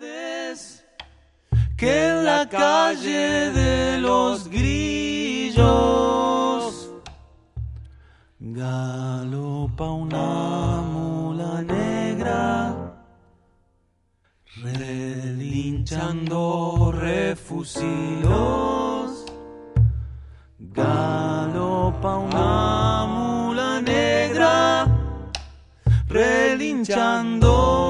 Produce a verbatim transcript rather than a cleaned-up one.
Que en la calle de los grillos galopa una mula negra, relinchando refusilos. Galopa una mula negra, relinchando